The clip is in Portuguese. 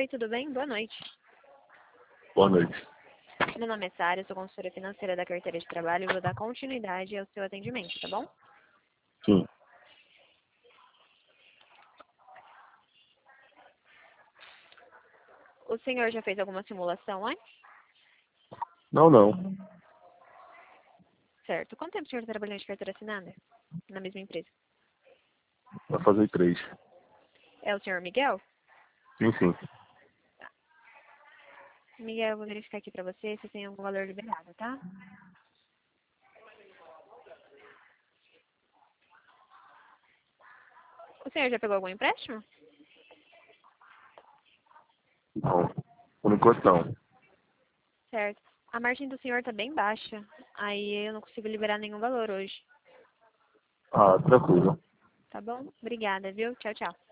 tudo bem? Boa noite. Boa noite. Meu nome é Sara, sou consultora financeira da carteira de trabalho e vou dar continuidade ao seu atendimento, tá bom? Sim. O senhor já fez alguma simulação antes? Não. Certo. Quanto tempo o senhor está trabalhando de carteira assinada? Na mesma empresa? Vai fazer 3. É o senhor Miguel? Sim. Miguel, eu vou verificar aqui pra você se tem algum valor liberado, tá? O senhor já pegou algum empréstimo? Não. Por enquanto não. Certo. A margem do senhor tá bem baixa. Aí eu não consigo liberar nenhum valor hoje. Ah, tranquilo. Tá bom? Obrigada, viu? Tchau, tchau.